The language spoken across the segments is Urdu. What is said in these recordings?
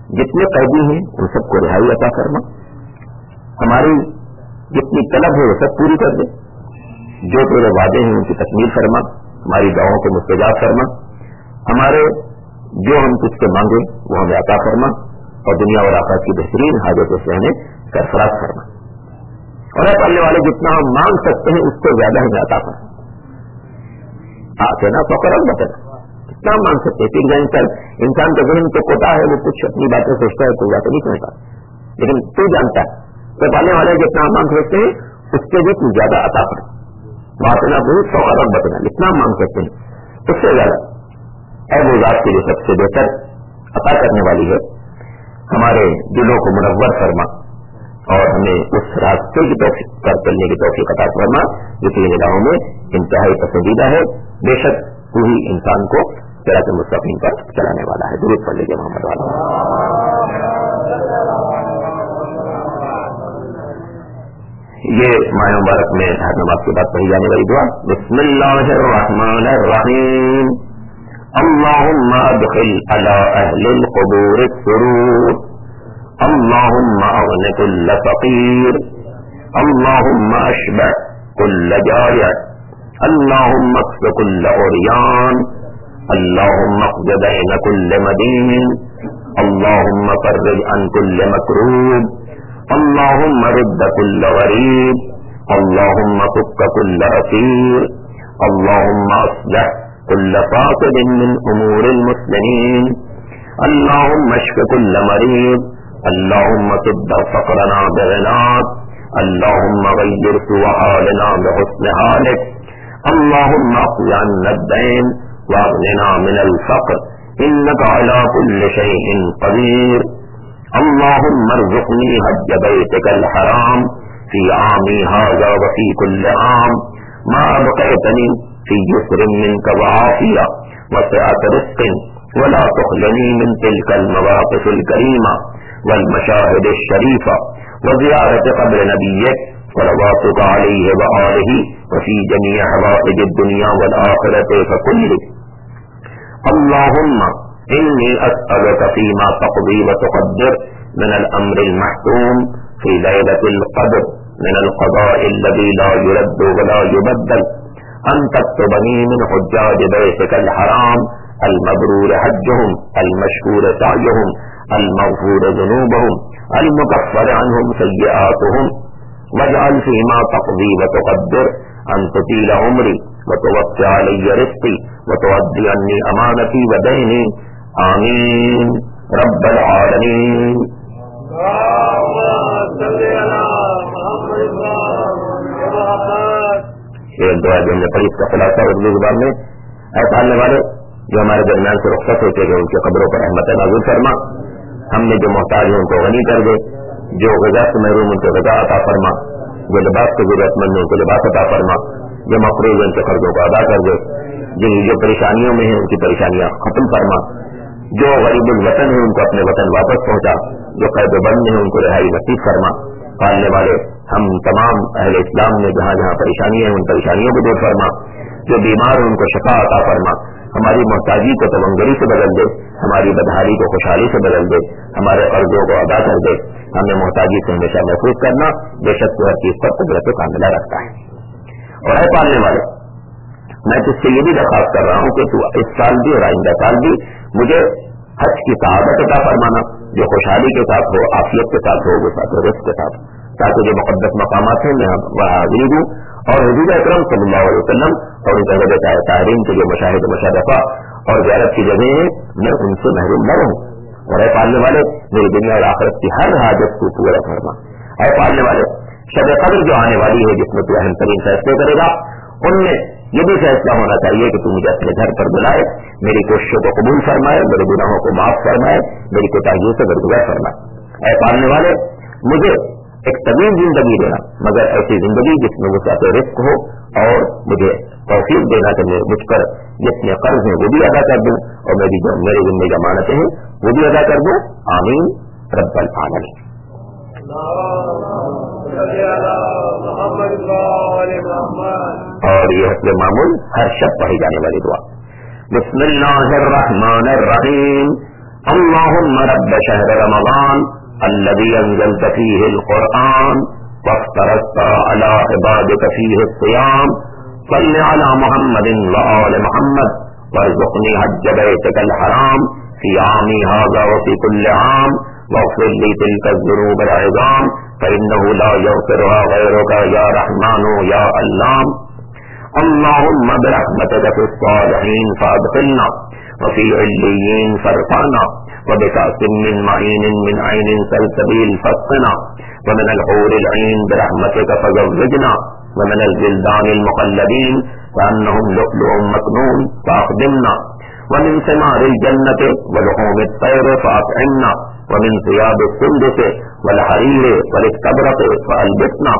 جتنے قیدی ہیں ان سب کو رہائی عطا فرما، ہماری جتنی طلب ہے وہ سب پوری کر دے، جو تیرے وعدے ہیں ان کی تکمیل فرما، ہماری دعاؤں کو مستجاب فرما، ہمارے جو ہم تجھ سے مانگے وہ ہمیں عطا فرما، اور دنیا اور آخرت کی بہترین حاجتوں سے ہمیں سرفراز فرما، اور اے پالنے والے جتنا ہم مانگ سکتے ہیں اس سے زیادہ ہمیں عطا فرما، آتے نا فقر البتن کتنا مانگ سکتے ہیں، انسان کا ذہن تو کوتا ہے، وہ کچھ اپنی باتیں سوچتا ہے، کوئی باتیں نہیں سمجھتا، لیکن تو جانتا ہے تو پالنے والے جتنا ہم مانگ سکتے ہیں اس سے بھی کچھ زیادہ عطا فرما، باتنا بہت فقر البتن جتنا مانگ سکتے ہیں اس سے زیادہ، اے وہ ذات کے لیے سب سے بہتر عطا کرنے والی ہے، ہمارے دلوں کو منور فرما اور ہمیں اس راستے کی توفیق پر چلنے کی توفیق عطا فرما جو تیری نگاہوں میں انتہائی پسندیدہ ہے، بے شک تو ہی انسان کو صراط مستقیم پر چلانے والا ہے۔ درود پڑھ لیجیے محمد والا۔ یہ ماہ مبارک میں ہر نماز کے بعد پڑھی جانے والی دعا، بسم اللہ الرحمن الرحیم، اللہم ادخل علی اہل القبور السرور، اللہم اغن کل فقیر، اللہم اشبع کل جائع، اللہم اکف کل عریان، اللہم اقض دین کل مدین، اللہم فرج عن کل مکروب، اللہم رد کل غریب، اللہم فک کل اسیر، اللہم اصلح کل فاسد من امور المسلمین، اللہم اشف کل مریض، اللہم سد فقرنا بغناک، اللہم غیر سوء حالنا بحسن حالک، اللہم اقض عنا الدین واغننا من الفقر انک علی کل شیء قدیر، اللہم ارزقنی حج بیتک الحرام فی عامی ھذا وفی کل عام ما ابقیتنی فی یسر منک وعافیہ وسعۃ رزق ولا تخلنی من تلک المواقف الکریمہ والمشاہد الشریفہ وزیارت قبر نبیک صلواتک علیہ وآلہ وفی جمیع حوائج الدنیا والآخرۃ فکل، اللہم انی اسألک فیما تقضی وتقدر من الامر المحتوم فی لیلۃ القدر من القضاء الذی لا يرد ولا يبدل، ان تكتبنی من حجاج بیتک الحرام المبرور حجهم المشکور سعیهم المغفور ذنوبهم المكفر عنهم سیئاتهم، واجعل فيما تقضي وتقدر ان تطيل عمري وتوسع علي رزقي وتؤدي عني امانتي وديني، آمین رب العالمین۔ ایک دعا جو ہم نے پڑھی اس کا خلاصہ اردو زبان میں، اے پالنے والے جو ہمارے درمیان سے رخصت ہوتے گئے ان کی قبروں پر رحمت نازل فرما، ہم نے جو محتاج ہیں ان کو غنی کر دے، جو غذا سے محروم ان کو غذا عطا فرما، جو لباس کے ضرورت مند ہیں ان کو لباس عطا فرما، جو مقروض ہیں ان کے قرضوں کو ادا کر دے، جو پریشانیوں میں ہیں ان کی پریشانیاں ختم فرما، جو غریب الوطن ہیں ان کو اپنے وطن واپس پہنچا، جو قید و بند ہیں ان کو رہائی نصیب فرما، پالنے والے ہم تمام اہل اسلام میں جہاں جہاں پریشانی ہے ان پریشانیوں کو دور فرما، جو بیمار ہیں ان کو شفا عطا فرما، ہماری محتاجی کو تمنگری سے بدل دے، ہماری بدحالی کو خوشحالی سے بدل دے، ہمارے قرضوں کو ادا کر دے، ہمیں محتاجی سے ہمیشہ محفوظ کرنا، بے شک تو ہر چیز پر قدرت کاملہ رکھتا ہے۔ اور اے پالنے والے میں تجھ سے یہ بھی درخواست کر رہا ہوں کہ تو اس سال بھی اور آئندہ سال بھی مجھے حج کی سعادت عطا فرمانا جو خوشحالی کے ساتھ ہو، عافیت کے ساتھ ہو، وسعت رزق کے ساتھ، تاکہ جو مقدس مقامات ہیں میں وہاں حاضری دوں اور حضور اکرم صلی اللہ علیہ وسلم اور ان کے طاہرین کے جو مشاہد مشرفہ اور زیارت کی جگہیں ہیں میں ان سے محروم نہ رہوں۔ اور اے پالنے والے میری دنیا اور آخرت کی ہر حاجت کو پورا فرما۔ اے پالنے والے شب قدر جو آنے والی ہے جس میں تو اہم ترین فیصلے کرے گا، ان میں یہ بھی فیصلہ ہونا چاہیے کہ تو مجھے اپنے گھر پر بلائے، میری کوششوں کو قبول فرمائے، میرے گناہوں کو معاف فرمائے، میری کوتاہیوں سے درگزر فرمائے۔ اے پالنے والے مجھے ایک طویل زندگی دینا، مگر ایسی زندگی جس میں وسعت رزق ہو، اور مجھے توفیق دینا کہ مجھ پر جتنے قرض ہیں وہ بھی ادا کر دوں اور میری جو میرے ذمہ امانتیں ہیں وہ بھی ادا کر دوں، آمین رب العالمین۔ اور یہ حسب معمول ہر شب پڑھی جانے والی دعا، بسم اللہ الرحمن الرحیم، اللهم رب شهر رمضان الذي انزلت فيه القرآن وافترضت على عبادك فيه الصيام صل على محمد وآل محمد وارزقني حج بيتك الحرام في عامي هذا وفي كل عام واغفر لي تلك الذنوب العظام فإنه لا يغفرها غيرك يا رحمن يا علام. اللهم برحمتك في الصالحين فادخلنا وفي عليين فارفعنا وبكأس من معين من عين سلسبيل فاسقنا ومن الحور العين برحمتك فزوجنا ومن الجلدان المخلدين كأنهم لؤلؤ مكنون فأخدمنا ومن ثمار الجنة ولحوم الطير فأطعمنا ومن ثياب السندس والحرير والاستبرق فألبسنا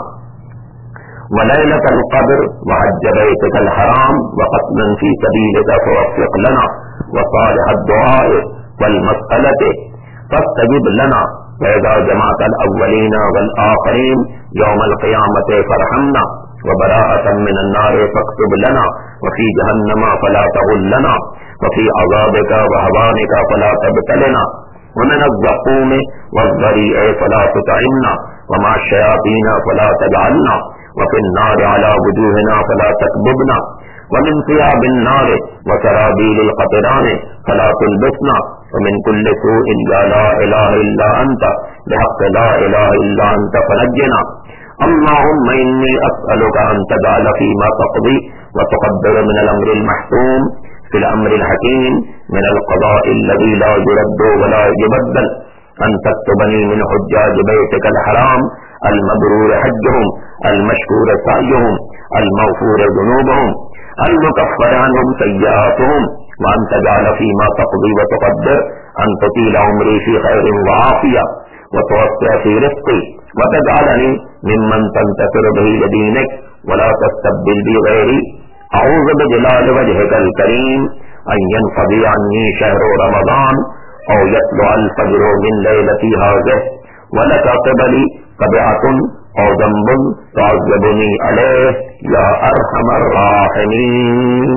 وليلة القدر وحج بيتك الحرام وقتلا في سبيلك فوفق لنا وصالح الدعاء والمسألة فاستجب لنا وإذا جمعت الأولين والآخرين يوم القيامة فارحمنا وبراءة من النار فاكتب لنا وفي جهنم فلا تغلنا وفي عذابك وهوانك فلا تبتلنا ومن الزقوم والضريع فلا تطعمنا ومع الشياطين فلا تجعلنا وفي النار على وجوهنا فلا تكببنا ومن ثياب النار وسرابيل القطران فلا تلبسنا ومن كل سوء لا إله إلا أنت بحق لا إله إلا أنت فنجنا. اللهم إني أسألك أن تجعل فيما تقضي وتقدر من الأمر المحتوم في الأمر الحكيم من القضاء الذي لا يرد ولا يبدل أن تكتبني من حجاج بيتك الحرام المبرور حجهم المشكور سعيهم المغفور ذنوبهم المكفر عنهم سيئاتهم وأن تجعل فيما تقضي وتقدر أن تطيل عمري في خير وعافية وتوسع في رزقي وتجعلني ممن تنتصر به لدينك ولا تستبدل بي غيري. أعوذ بجلال وجهك الكريم أن ينقضي عني شهر رمضان أو يطلع الفجر من ليلتي هذه ولك قبلي قبعة أو ذنب تعذبني عليه يا أرحم الراحمين.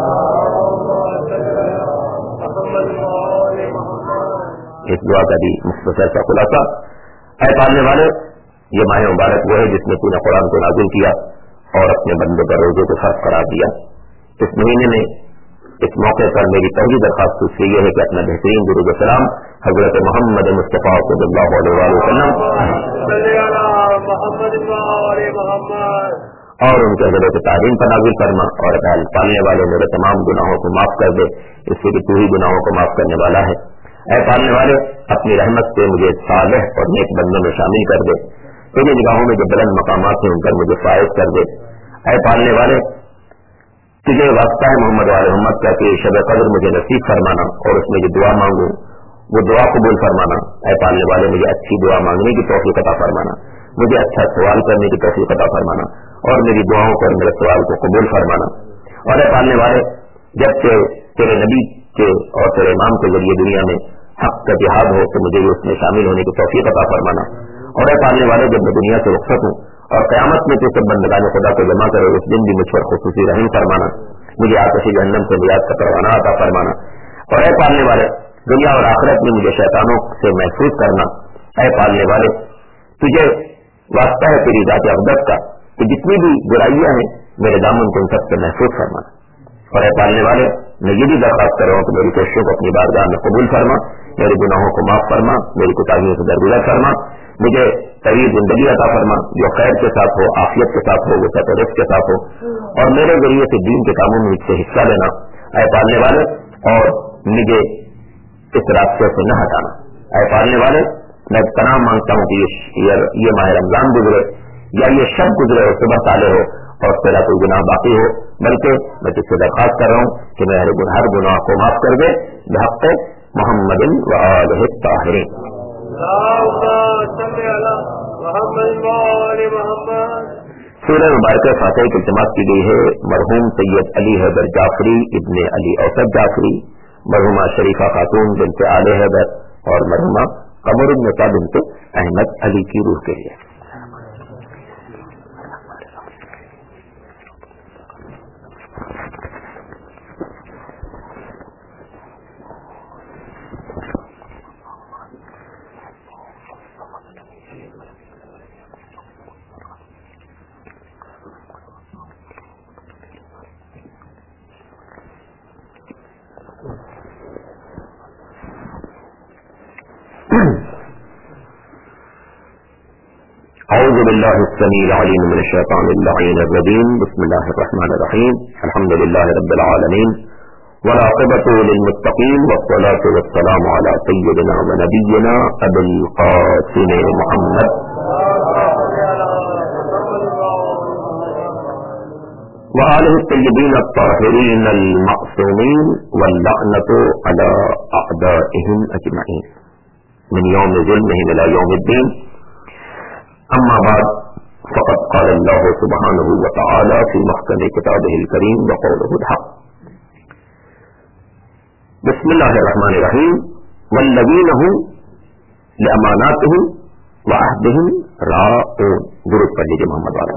اس دعا کا بھی مختصر سا خلاصہ. اے پالنے والے، یہ ماہ مبارک وہ ہے جس میں تو نے قرآن کو نازل کیا اور اپنے بندے پر روزے کو فرض قرار دیا. اس مہینے میں اس موقع پر میری پہلی درخواست اس سے یہ ہے کہ اپنا بہترین درود السلام حضرت محمد مصطفیٰ صلی اللہ علیہ وسلم اور ان کے حضرت تعظیم پر نازل فرما اور پالنے والے میرے تمام گناہوں کو معاف کر دے، اس سے کہ تو ہی گناہوں کو معاف کرنے والا ہے. اے پالنے والے، اپنی رحمت سے مجھے صالح اور نیک بندوں میں شامل کر دے، تیری نگاہوں میں جو بلند مقامات ہیں ان پر مجھے فائز کر دے. اے پالنے والے، تجھے واسطہ ہے محمد والے محمد کا کہ شب قدر مجھے نصیب فرمانا اور اس میں جو دعا مانگوں وہ دعا قبول فرمانا. اے پالنے والے، مجھے اچھی دعا مانگنے کی توفیق عطا فرمانا، مجھے اچھا سوال کرنے کی توفیق عطا فرمانا اور میری دعاؤں پر میرے سوال کو قبول فرمانا. اور اے پالنے والے، جب سے تیرے نبی کے اور تیرے امام کے ذریعے دنیا میں حق کا جہاد ہو تو مجھے اس میں شامل ہونے کی توفیق عطا فرمانا. اور اے پالنے والے، جب میں دنیا سے رخصت ہوں اور قیامت میں تو سب بندگان خدا کو جمع کرے اس دن بھی مجھ پر خصوصی رحم فرمانا، مجھے آتش جہنم سے نجات کا پروانہ عطا فرمانا. اور اے پالنے والے، دنیا اور آخرت میں مجھے شیطانوں سے محفوظ کرنا. اے پالنے والے، تجھے واسطہ ہے تیری ذات اقدس کا کہ جتنی بھی برائیاں ہیں میرے دامن کو ان سب سے محفوظ فرمانا. اور اے پالنے والے، میں یہ بھی درخواست کر رہا ہوں کہ میری کوششوں کو اپنی بارگاہ میں قبول فرما، میرے گناہوں کو معاف فرما، میری کوتاہیوں سے درگزر فرما، مجھے طویل زندگی عطا فرما جو خیر کے ساتھ ہو، عافیت کے ساتھ ہو، وسعت و رزق کے ساتھ ہو، اور میرے ذریعے سے دین کے کاموں میں مجھ سے حصہ لینا. اے پالنے والے، اور مجھے اس راستے سے نہ ہٹانا. اے پالنے والے، میں پناہ مانگتا ہوں کہ یہ ماہ رمضان گزرے یا یہ شب گزرے اور صبح تالے ہو اور تیرا کوئی گناہ باقی ہو، بلکہ میں تجھ سے درخواست کر رہا ہوں کہ میں ہر گناہ کو معاف کر دے بحق محمد وآلہ الطاہرین. سورہ مبارکہ فاتحہ کی التماس کی گئی ہے مرحوم سید علی حیدر جعفری ابن علی اوسط جعفری، مرحومہ شریفہ خاتون بنت آل حیدر اور مرحومہ قمر النساء بنت احمد علی کی روح کے لیے. بالله السميع العليم من الشيطان اللعين الرجيم. بسم الله الرحمن الرحيم. الحمد لله رب العالمين والعاقبة للمتقين والصلاة والسلام على سيدنا ونبينا أبي القاسم محمد وآله الطيبين الطاهرين المعصومين واللعنة على أعدائهم أجمعين من يوم ظلمهم إلى يوم الدين. أما بعد فقد قال الله سبحانه وتعالى في محكم كتابه الكريم وقوله الحق. بسم الله الرحمن الرحيم. والذين هم لأماناتهم وعهدهم راعون. درود پڑھ لیجیے محمد والا.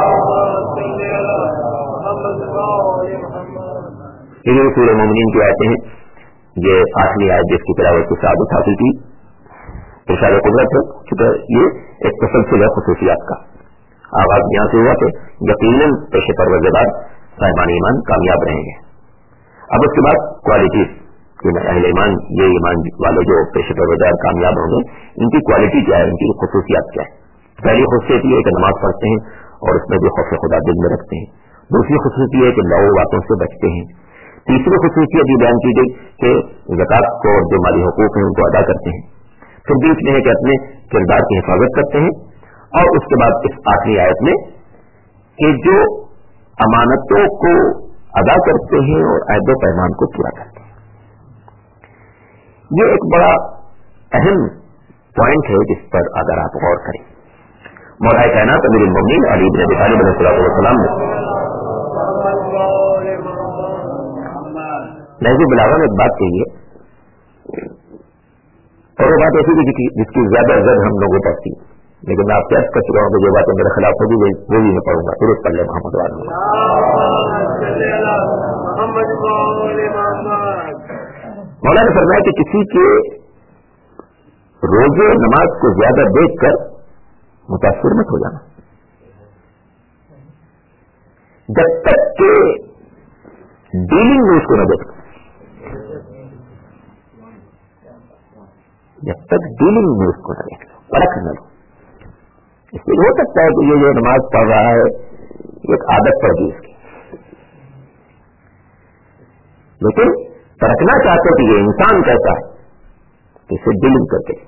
یہ سورہ مومنین کی آیتیں ہیں. یہ آخری آیت جس کی تلاوت کی سعادت حاصل کی ارشاد قدرت ہے، کیونکہ یہ ایک تسلسل ہے خصوصیات کا. آغاز یہاں سے ہوا کہ یقیناً پیشے پروردگار صاحبان ایمان کامیاب رہیں گے. اب اس کے بعد کوالٹیز کہ اہل ایمان، یہ ایمان والے جو پیشے پروردگار کامیاب ہوں گے، ان کی کوالٹی کیا ہے، ان کی خصوصیات کیا ہے. پہلی خصوصیت یہ ہے کہ نماز پڑھتے ہیں اور اس میں بھی خوف خدا دل میں رکھتے ہیں. دوسری خصوصیت یہ ہے کہ لغو باتوں سے بچتے ہیں. تیسری خصوصیت یہ بیان کی گئی کہ زکوٰۃ کو اور جو مالی حقوق ہیں ان کو ادا کرتے ہیں. پھر بیچ میں ہے کہ اپنے کردار کی حفاظت کرتے ہیں. اور اس کے بعد اس آخری آیت میں کہ جو امانتوں کو ادا کرتے ہیں اور عہد و پیمان کو پورا کرتے ہیں. یہ ایک بڑا اہم پوائنٹ ہے جس پر اگر آپ غور کریں. مولا کائنات امیر المومنین علی بن ابی طالب علیہ السلام نے نہج البلاغہ میں ایک بات کہی ہے، اور وہ بات ایسی بھی جس کی زیادہ زد ہم لوگوں پر تھی، لیکن میں آپ سے عرض کر چکا ہوں کہ جو باتیں میرے خلاف ہوگی وہ بھی میں پڑھوں گا. درست پڑھ لیں محمد والا. مولا نے فرمایا کہ کسی کے روزے نماز کو زیادہ دیکھ کر متاثر مت ہو جانا جب تک کہ ڈیلنگ میں اس کو نہ دیکھو. جب تک ڈیلنگ میں اس کو نہ دیکھ لو، پرکھ نہ لو. اس لیے ہو سکتا ہے کہ یہ جو نماز پڑھ رہا ہے ایک عادت پڑ گئی اس کی، لیکن پرکھنا چاہتے کہ یہ انسان کیسا ہے کہ اسے ڈیلنگ کر کے.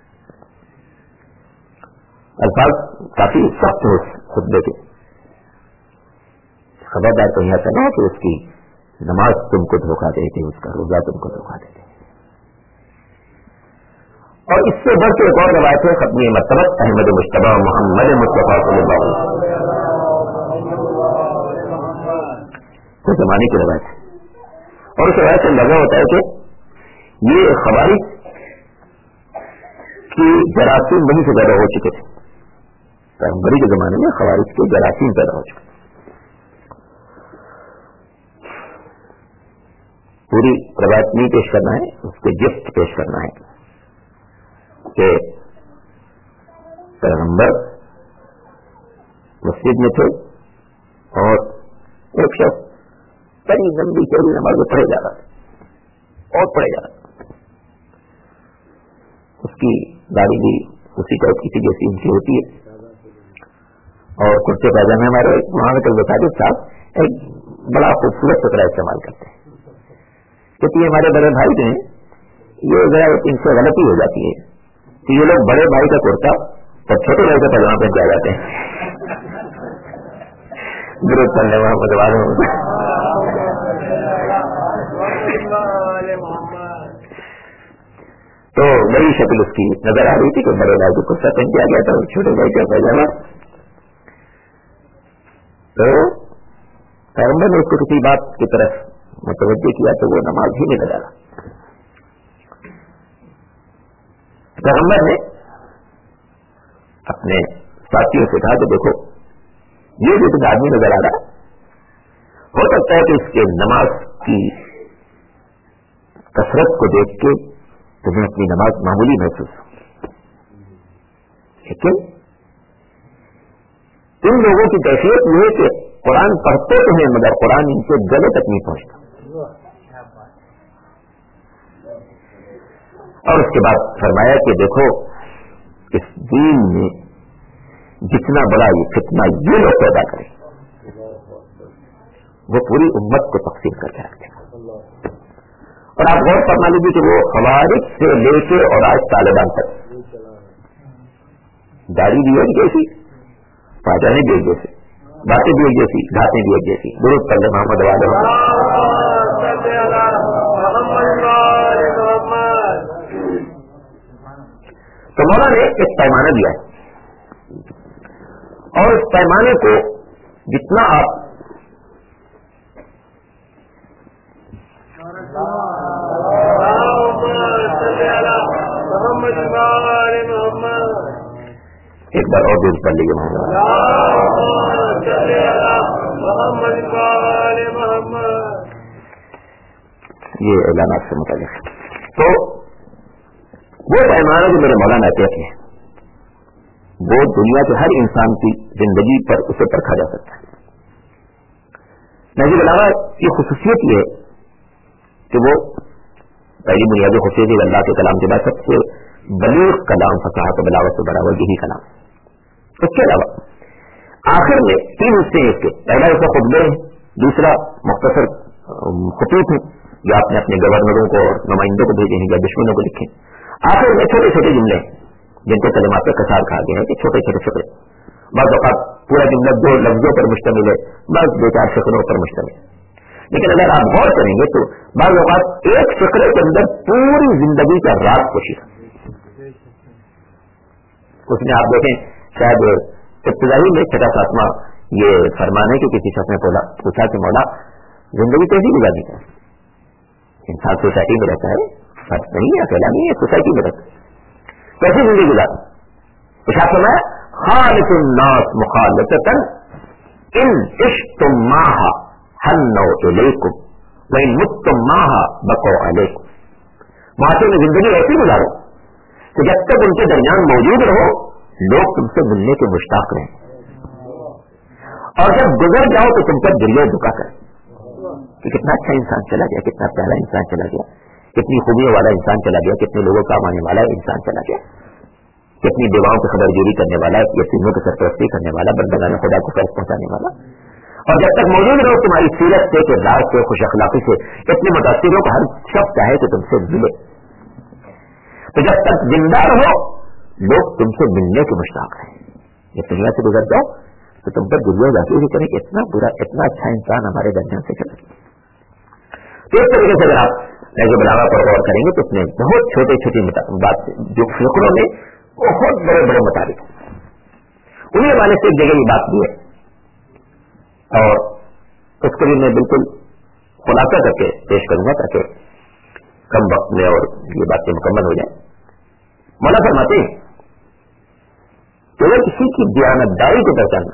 الفاظ کافی سخت ہو خطبے کے. خبردار تو ایسا نہ ہو کہ اس کی نماز تم کو دھوکہ دیتے، اس کا روزہ تم کو دھوکہ دیتے. اور اس سے بڑھ کے ایک اور روایت ہے ختم مرتبت احمد مجتبی محمد مصطفیٰ صلی اللہ علیہ وسلم تو زمانے کی روایت ہے. اور اس روایت سے اندازہ ہوتا ہے کہ یہ خوارج کی جراثیم وہیں سے پیدا ہو چکے تھے. پیغمبری کے زمانے میں خوارج کے جراثیم پیدا ہو چکے. پوری روایت نہیں پیش کرنا ہے، اس کے گفٹ پیش کرنا ہے کہ پیغمبر مسجد میں تھے اور ایک شخص بڑی لمبی چوڑی نماز پڑھے جا رہا تھا اور پڑھے جا رہا تھا. اس کی داڑھی بھی اسی ٹائپ کی جیسی ان کی ہوتی ہے اور کرتے پاجامے ہمارے وہاں کل بتا صاحب ایک بڑا خوبصورت کپڑا استعمال کرتے ہیں، کیونکہ یہ ہمارے بڑے بھائی ہیں، یہ ذرا ان سے غلطی ہو جاتی ہے کہ یہ لوگ بڑے بھائی کا کرتا اور چھوٹے بھائی کا پاجامہ پہن کے آ جاتے ہیں. درود پڑھنے محمد والوں. تو بڑی شکل اس کی نظر آ رہی تھی کہ بڑے بھائی کو کرتا پہن کے آ گیا تھا اور چھوٹے بھائی کا پاجامہ. تو پیغمبر نے اس کو کسی بات کی طرف متوجہ کیا تو وہ نماز ہی نہیں لگا. پیغمبر نے اپنے ساتھیوں سے کہا کہ دیکھو یہ جو تمہیں آدمی نظر آ رہا ہو سکتا ہے کہ اس کے نماز کی کثرت کو دیکھ کے تمہیں اپنی نماز معمولی محسوس ہو، لیکن ان لوگوں کی کیفیت یہ ہے کہ قرآن پڑھتے تو ہیں مگر قرآن ان سے گلے تک نہیں پہنچتا. اور اس کے بعد فرمایا کہ دیکھو اس دین میں جتنا بڑا یہ فتنہ یہ لوگ پیدا کریں وہ پوری امت کو تقسیم کر کے رکھ دے گا. اور آپ غور فرما لیجیے کہ وہ خوارج سے لے کے اور آج طالبان تک داڑھی بھی ایک جیسی, پاجانے بھی ایک جیسے, باتیں بھی ایک جیسی, گھاٹیں بھی ایک جیسی. درود پر محمد والے تو مولا نے ایک پیمانہ دیا اور اس پیمانے کو جتنا آپ ایک بار اور دل کر لیجیے محمد یہ اعلانات سے متعلق. تو وہ پیمانہ جو میرے مولانا کہتے ہیں وہ دنیا کے ہر انسان کی زندگی پر اسے پرکھا جا سکتا ہے. نجیب علاوہ کی خصوصیت یہ ہے کہ وہ پہلی بنیادی خصوصیت اللہ کے کلام کے بعد سب سے بلیغ کلام فصاحت و بلاغت سے بڑا ہوا یہی کلام. اس کے علاوہ آخر میں 3 حصے ہیں اس کے. پہلا حصہ خطبے ہیں, دوسرا مختصر خطوط ہیں جو آپ نے اپنے گورنروں کو اور نمائندوں کو بھیجے ہیں یا دشمنوں کو لکھے. آخر میں چھوٹے چھوٹے جملے جن کو کلمات کا کسار کہا گیا ہے کہ چھوٹے چھوٹے بعض اوقات پورا جملہ 2 لفظوں پر مشتمل ہے, بعض 2-4 فقروں پر مشتمل ہے. لیکن اگر آپ غور کریں گے تو بعض اوقات ایک فقرے کے اندر پوری زندگی کا راز کوشش اس میں آپ دیکھیں شاید ابتدائی میں 6-7واں یہ فرمان ہے کہ کسی شخص نے پوچھا کہ مولا زندگی کیسی گزارنی چاہیے. انسان سوسائٹی میں رہتا ہے, فرض نہیں ہے, اکیلا نہیں ہے, سوسائٹی میں رہتا ہے, کیسی زندگی گزار. ارشاد فرمایا خالق الناس مخالطۃ ان عشتم معها حنوا الیکم وان متم معها بقوا علیکم. معاشرے میں زندگی ایسی گزارو کہ جب تک ان کے درمیان موجود رہو لوگ تم سے ملنے کے مشتاق رہیں, اور جب گزر جاؤ تو تم پر دل دکا کریں کہ کتنا اچھا انسان چلا گیا, کتنا پیارا انسان چلا گیا, کتنی خوبیوں والا انسان چلا گیا, کتنے لوگوں کا ماننے والا انسان چلا گیا, کتنی بیواؤں کی خبر جوری کرنے والا, یتیموں کی سرپرستی کرنے والا, بندگان خدا کو فیض پہنچانے والا. اور جب تک موجود رہو تمہاری سیرت سے, کردار سے, خوش اخلاقی سے اتنے متاثر ہو کہ ہر شخص چاہے کہ تم سے ملے. تو جب تک زندہ رہو لوگ تم سے ملنے کے مشتاق ہیں. جب دنیا سے گزر جاؤ تو تم پر دنیا ذاتی کریں کہ اتنا برا اتنا اچھا انسان ہمارے درمیان سے چلا گیا. تو اس طریقے سے اگر آپ نجیب العلاوہ پر غور کریں گے تو اس میں بہت چھوٹی چھوٹی بات جو فقروں میں بہت بڑے بڑے مطابق انہیں حوالے سے ایک جگہ یہ بات بھی ہے, اور اس کو بھی میں بالکل خلاصہ کر کے پیش کروں گا تاکہ کم وقت میں اور یہ باتیں مکمل ہو جائیں. مولا فرماتے ہیں کہ اگر کسی کی دیانتداری کو پہچاننا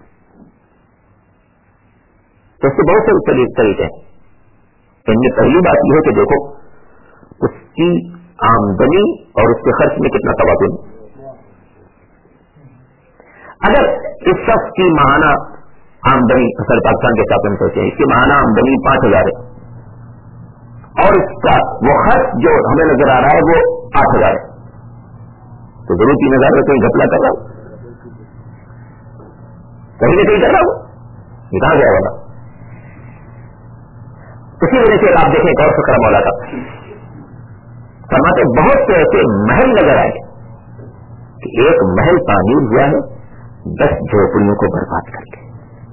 تو اس سے بہت سے طریقے ہیں. ان میں پہلی بات یہ ہے کہ دیکھو اس کی آمدنی اور اس کے خرچ میں کتنا توازن. اگر اس شخص کی ماہانہ آمدنی اصل پاکستان کے ساتھ ہم سوچیں اس کی ماہانہ آمدنی 5,000 ہے اور اس کا وہ خرچ جو ہمیں نظر آ رہا ہے وہ 8,000 ہے, تو ضرور 3,000 میں کہیں گھپلا کر رہا ہوں, کہیں نہ کہیں کر رہا ہوں, یہ کہاں گیا والا. اسی وجہ سے آپ دیکھیں ایک اور فکر مولا کا فرماتے بہت سے ایسے محل نظر آئے کہ ایک محل تعمیر ہوا ہے 10 جھوپڑیوں کو برباد کر کے.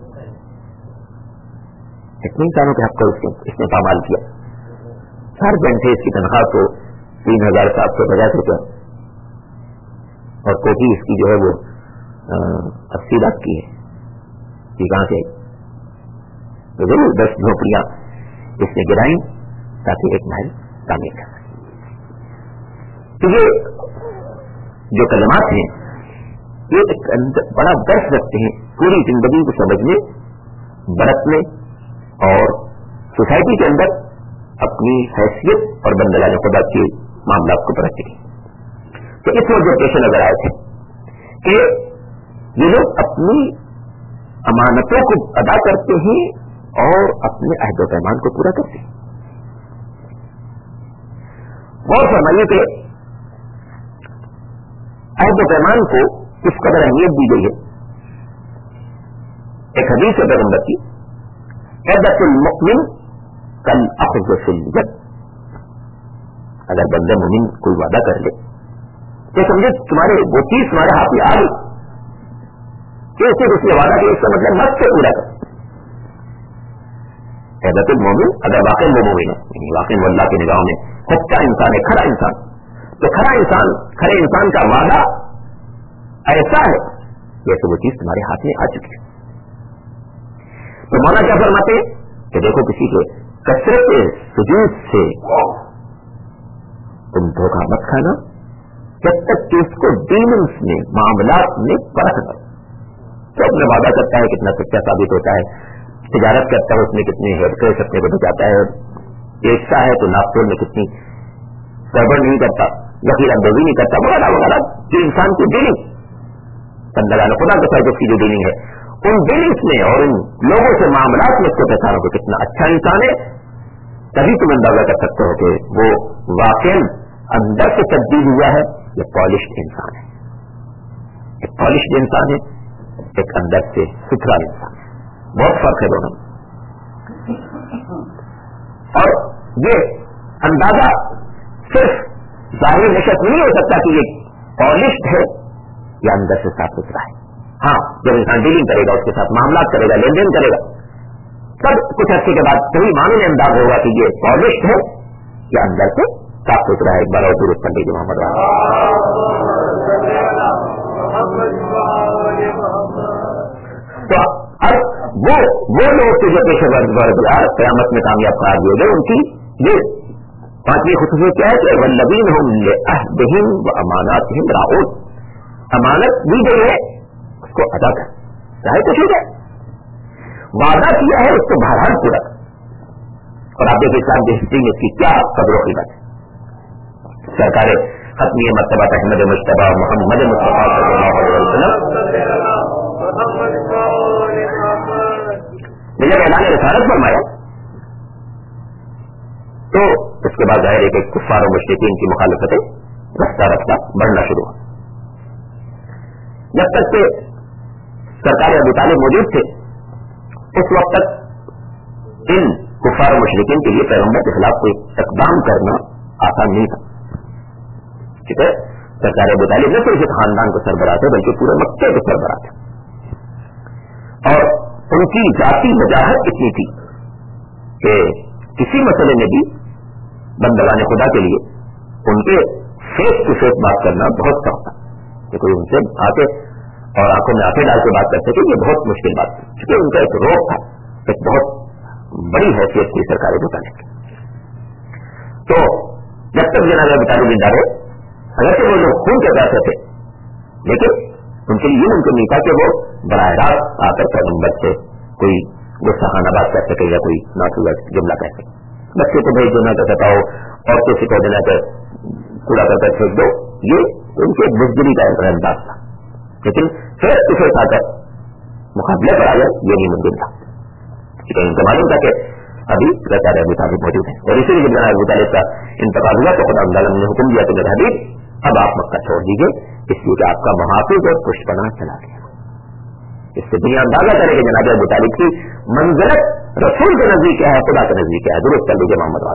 اتنے انسانوں کے حق کو اس نے پامال کیا. ہر گھنٹے اس کی تنخواہ کو 3,750 روپئے اور کوٹھی اس کی جو ہے وہ 80 لاکھ کی ہے. یہ کہاں سے تو ضرور 10 جھوپڑیاں اس نے گرائیں تاکہ ایک محل تعمیر کر سکے. تو یہ جو کلمات ہیں یہ ایک بڑا درس رکھتے ہیں پوری زندگی کو سمجھنے, برتنے اور سوسائٹی کے اندر اپنی حیثیت اور بندگان خدا کے معاملات کو پرکھنے. تو اس وقت جو پیش نظر آئے تھے کہ یہ لوگ اپنی امانتوں کو ادا کرتے ہیں اور اپنے عہد و پیمان کو پورا کرتے ہیں. غور فرمائیے کہ عہد و پیمان کو اس قدر اہمیت دی گئی ہے ایک حدیث ہے پیغمبر کی، عدت المؤمن کالاخذ فی الید، اگر بندہ مومن کوئی وعدہ کر لے تو سمجھے تمہارے وہ چیز تمہارے ہاتھ میں آ گئی کہ اسے اس نے وعدہ کیا، اس کا مطلب مت سے پورا کر. عدت المؤمن اگر واقعی وہ مومن ہے، واقعی وہ اللہ کی نگاہوں میں سچا انسان ہے، کھڑا انسان، تو کھڑے انسان کا وعدہ ایسا ہے جیسے وہ چیز تمہارے ہاتھ میں آ چکی ہے. تو مولانا کیا فرماتے ہیں کہ دیکھو کسی کے کثرت سجود سے تم دھوکہ مت کھانا جب تک کہ اس کو ڈیلنگس میں، معاملات میں پرکھ کرو. تو اپنے وعدہ کرتا ہے کتنا سچا ثابت ہوتا ہے، تجارت کرتا ہے اس میں کتنے ہیڈ کر اپنے کو بچاتا ہے، بیچتا ہے تو ناپ تول میں کتنی گڑبڑ نہیں کرتا، ذخیرہ اندوزی نہیں کرتا، وغیرہ وغیرہ. جو انسان کی ڈیلنگ بندگان خدا کے ساتھ اس کی جو ڈیلنگ ہے، ان ڈیلنگس میں اور ان لوگوں سے معاملات میں اس کو پہچانو کہ کتنا اچھا انسان ہے. تبھی تم اندازہ کر سکتے ہو کہ وہ واقعی اندر سے تبدیل ہوا ہے، یہ پالشڈ انسان ہے. ایک پالشڈ انسان ہے، ایک اندر سے ستھرا انسان ہے. بہت فرق ہے دونوں. اور یہ اندازہ صرف ظاہر نشت نہیں ہو سکتا کہ یہ پالشڈ ہے یا اندر سے صاف ستھرا ہے. ہاں، جب انسان ڈیلنگ کرے گا، اس کے ساتھ معاملات کرے گا، لین دین کرے گا، تب کچھ عرصے کے بعد صحیح معنی میں انداز ہوگا کہ یہ پالشڈ ہے یا اندر سے صاف ستھرا ہے. ایک بار اور درست پڑھ لیجیے محمد تو اب وہ لوگ جو پیشے ور قیامت میں کامیاب قرار دیے گئے، ان کی یہ پانچویں خصوصیت کیا ہے کہ والذین هم لعہدہم واماناتہم راعون. امانت دی گئی ہے اس کو ادا کر، چاہے کچھ ہو جائے. وعدہ کیا ہے اس کو بہرحال پورا کر. اور آپ دیکھیں اسلام کی ہسٹری میں اس کی کیا قدر و قیمت ہے. سرکار ختمی مرتبہ احمد مجتبی محمد مصطفیٰ صلی اللہ علیہ وسلم نے جب اعلان رسالت فرمایا تو اس کے بعد ظاہر ہے کہ کفار و مشرکین کی مخالفتیں رفتہ رفتہ بڑھنا شروع ہو. جب تک کہ سرکار ابو طالب موجود تھے اس وقت تک ان کفار و مشرکین کے لیے پیغمبر کے خلاف کوئی اقدام کرنا آسان نہیں تھا. ٹھیک ہے، سرکار ابو طالب نہ صرف خاندان کو سربراہ تھے بلکہ پورے مکے کے سربراہ تھے، اور ان کی ذاتی وجاہت اتنی تھی کہ کسی مسئلے میں بھی بندگان خدا کے لیے ان کے فیس ٹو فیس بات کرنا بہت سخت تھا کہ کوئی ان سے آ کے اور آنکھوں میں آنکھیں ڈال کے بات کر سکے. یہ بہت مشکل بات تھی کیونکہ ان کا ایک روپ تھا، ایک بہت بڑی حیثیت تھی سرکار ابو طالب کی. تو جب تک جناب ابو طالب زندہ رہے، اگرچہ وہ لوگ خون کے پیسے تھے لیکن ان کے لیے یہ ممکن نہیں تھا کہ وہ براہ راست آ کر پیغمبر سے کوئی غصہ خانہ بات کر سکے یا کوئی ناخواہ جملہ کہہ سکے. بچے کو بھیج دینا کہ بتاؤ، عورتوں سے کہہ دینا کہ کوڑا کر پھینک دو، یہ ان کے بزدلی کا انداز تھا. لیکن پھر اسے آ کر مقابلے پر آ جائے یہ نہیں ممکن تھا. ان کا معلوم تھا کہ ابھی سرکار ابو طالب موجود ہے، اور اسی لیے جب ابو طالب کا انتقال ہوا تو خدا تعالیٰ نے حکم دیا کہ میرے حبیب اب آپ مکہ چھوڑ دیجیے، اس لیے کہ آپ کا محافظ اور پشت پناہ چلا گیا. اس سے دنیا اندازہ کرے کہ جناب ابو طالب کی منزلت رسول کے نزدیک کیا ہے، خدا کے نزدیک کیا ہے. درست کر لیجیے محمد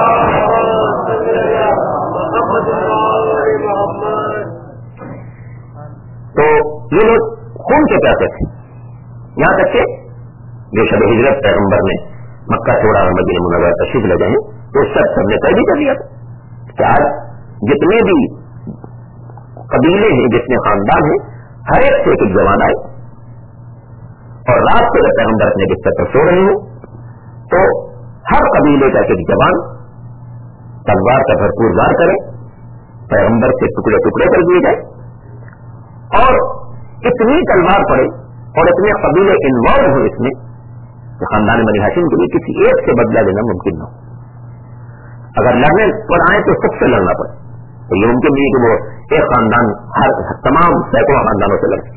تو یہ لوگ خون کے پیسے تھے، یہاں تک کہ جو شب ہجرت پیغمبر نے مکہ چھوڑا اور مدینہ منورہ تشریف لے گئے تو سب نے طے بھی کر لیا کہ آج جتنے بھی قبیلے ہیں، جتنے خاندان ہیں، ہر ایک سے ایک جوان آئے اور رات کو جب پیغمبر اپنے بستر پر سو رہے ہوں تو ہر قبیلے کا ایک جوان تلوار کا بھرپور وار کرے، پیغمبر سے ٹکڑے ٹکڑے کر دیے جائے، اور اتنی تلوار پڑے اور اتنے قبیلے انوالو ہو اس میں کہ خاندان بنی ہاشم کے لیے کسی ایک سے بدلہ لینا ممکن نہ ہو. اگر لڑنے پر آئے تو سب سے لڑنا پڑے، تو یہ ممکن نہیں کہ وہ ایک خاندان ہر تمام سینکڑوں خاندانوں سے لڑے.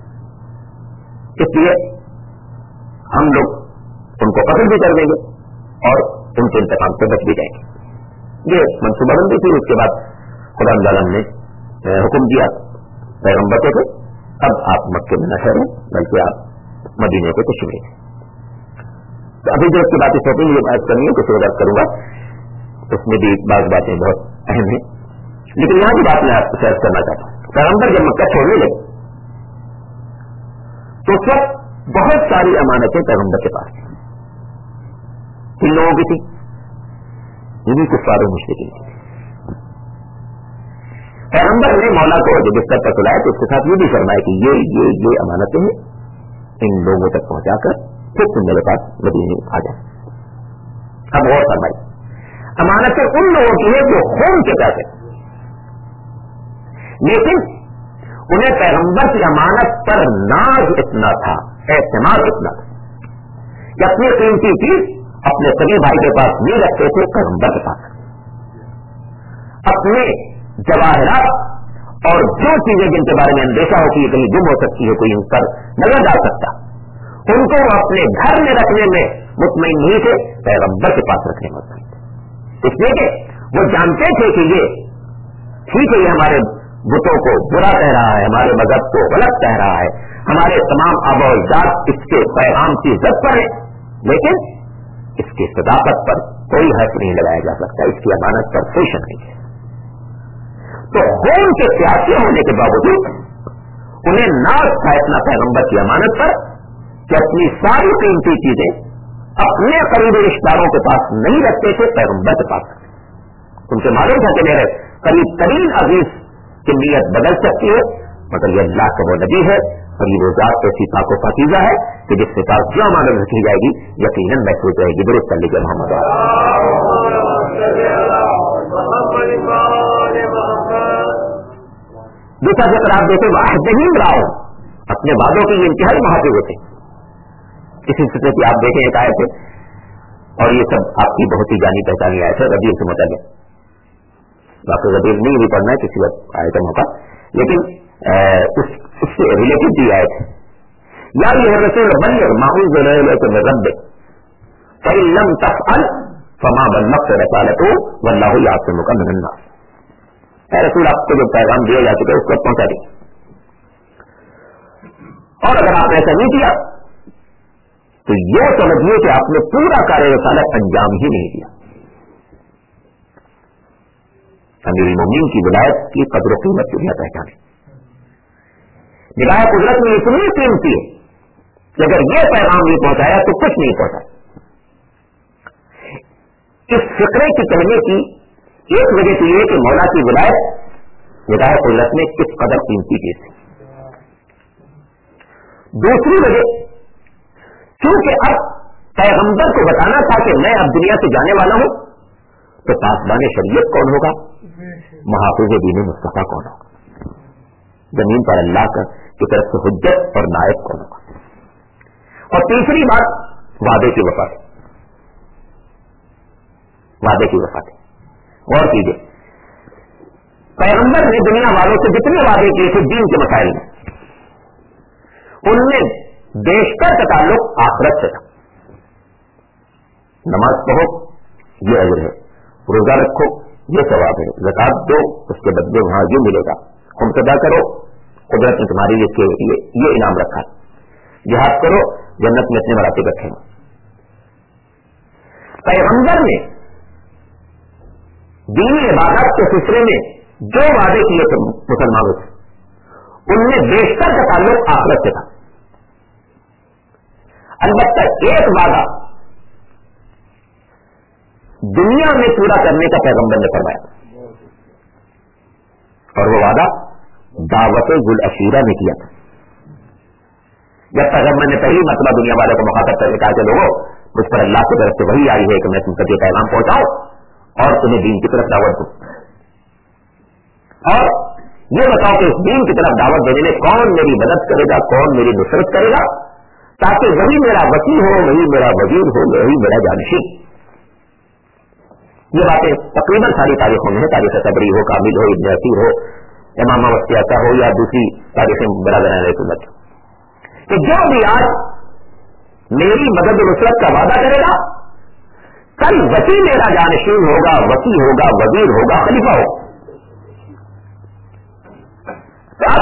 اس لیے ہم لوگ ان کو قتل بھی کر دیں گے اور ان کے انتقام سے بچ بھی جائیں گے. یہ منصوبہ بندی تھی. اس کے بعد خدا عالم نے حکم دیا پیغمبر کو کہ اب آپ مکے میں نہ ٹھہریں بلکہ آپ मदीने को तशरीफ। तो अभी जो उसकी बातें सोचेंगे ये बात करनी है, कुछ वजह करूंगा, उसमें भी बात बातें बहुत अहम है, लेकिन यहाँ की बात मैं आपको शेयर करना चाहता हूँ। पैगंबर जब मक्का छोड़ने लगे तो उस वक्त बहुत सारी अमानतें पैगंबर के पास थी। किन लोगों की थी? ये भी कुछ सारे मुश्किल थी। पैगंबर ने मौला को जब बिस्तर पर सुलाया तो उसके साथ ये भी फरमाया कि ये अमानतें हैं, इन लोगों तक पहुंचाकर फिर तुम मेरे पास मदीने आ जाए। अब और फरमाई, अमानतें उन लोगों की है जो खून के पैसे, लेकिन उन्हें पैगंबर की अमानत पर नाज इतना था, एतमाद इतना था कि अपनी कीमती चीज अपने सभी भाई के पास नहीं रखते थे, पैगंबर के पास अपने जवाहरात और जो चीजें जिनके बारे में अंदेशा होती है कहीं गुम हो सकती है, कोई इन पर नजर डाल सकता, उनको अपने घर में रखने में मुतमईन नहीं थे, पैगंबर के पास रखने में मुतमईन थे। इसलिए कि वो जानते थे कि ये ठीक है, ये हमारे बुतों को बुरा कह रहा है, हमारे मजहब को गलत कह रहा है, हमारे तमाम आबा और जात इसके पैगाम की इज्जत पर है, लेकिन इसकी सदाकत पर कोई हर्फ नहीं लगाया जा सकता, इसकी अमानत पर कोई शक नहीं है। तो खून के प्यासे होने के बावजूद उन्हें नाज था इतना पैगंबर की अमानत पर कि अपनी सारी कीमती चीजें अपने करीबी रिश्तेदारों के पास नहीं रखते थे, पैगंबर के पास रखते। उनसे मालूम था कि मेरे करीब तरीन अजीज की नीयत बदल सकती है, मगर ये अल्लाह का वो नबी है और ये वो जात ऐसी पाको पाकीज़ा है कि जिसके पास जो अमानत रखी जाएगी यकीनन महफूज रहेगी। दुरुस्त कर लीजिए मोहम्मद। दूसरा जिक्र आप देखें वाहदहीन राव, अपने वादों की इंतहाई मुहाफिज थे। इसी सिलसिले की आप देखें एक आयत है, और ये सब आपकी बहुत ही जानी पहचानी आयत है, रबीर से मुताबिक। बाकी रबीर नहीं भी पढ़ना है किसी वक्त आयत मौका, लेकिन उससे रिलेटेड भी आयत है। या ये रसूल बल्लिग मा उनज़िला इलैका मिन रब्बिक फ़इन लम तफ़अल फमा बल्लग़्ता रिसालतहु वल्लाहु यअसिमुका मिनन नास। रसूल आपको जो पैगाम दिया जा चुका है उसको पहुंचा दें, और अगर आपने ऐसा नहीं किया तो ये समझिए कि आपने पूरा कार्य रिसालत अंजाम ही नहीं दिया। अमीरुल मोमिनीन की विलायत की कदर कीमत दुनिया पहचाने, निगाह कुदरत में इतनी कीमती है कि अगर ये पैगाम नहीं पहुंचाया तो कुछ नहीं पहुंचा। इस फिक्रे की कहने की एक वजह तो यह कि मौला की विलायत निगाह कुदरत में किस कदर कीमती चीज है। दूसरी वजह, क्योंकि अब पैगंबर को बताना था कि मैं अब दुनिया से जाने वाला हूं, तो पासबान शरीयत कौन होगा, मुहाफिज दीन मुस्तफा कौन होगा, जमीन पर अल्लाह की तरफ से हुज्जत और नायब कौन होगा। और तीसरी बात, वादे की वफात, वादे की वफात। गौर कीजिए, पैगंबर ने दुनिया वालों से जितने वादे किए थे दीन के मसाइल में, उनमें बेशतर का ताल्लुक आखिरत से था। नमाज पढ़ो ये अजर है, रोजा रखो ये सवाब है, ज़कात दो उसके बदले वहां ये मिलेगा, खुम्स अदा करो कुदरत ने तुम्हारे लिए ये इनाम रखा, जिहाद करो जन्नत में इतने मरातिब रखेंगे। पैगंबर ने दीनी इबादत के सिलसिले में जो वादे किए थे मुसलमानों से, उनमें बेशतर का ताल्लुक आखिरत से था। अलबत्ता एक वादा दुनिया में पूरा करने का पैगंबर ने फरमाया, और वो वादा दावत गुल अशीरा में किया था। जब पैगंबर ने पहली मतलब दुनिया वालों को मुखातब करके कहा कि लोगों मुझ पर अल्लाह की तरफ से वही आई है कि मैं तुम तक ये पैगाम पहुंचाऊं और तुम्हें दीन की तरफ दावत दूं, और ये बताओ कि इस दीन की तरफ दावत देने में कौन मेरी मदद करेगा, कौन मेरी नुसरत करेगा, ताकि वही मेरा वकील हो, वही मेरा वजीर हो, वही मेरा जानशीन। ये बातें तकरीबन सारी तारीखों में है, तारीख सबरी हो, काबिल हो, इब्न असीर हो, इमाम वस्तियासा हो या दूसरी तारीखें बरादरान सुन्नत, कि जो भी आज मेरी मदद नुसरत का वादा करेगा, कल वकी मेरा जानशीन होगा, वकी होगा, वजीर होगा, खलीफा होगा।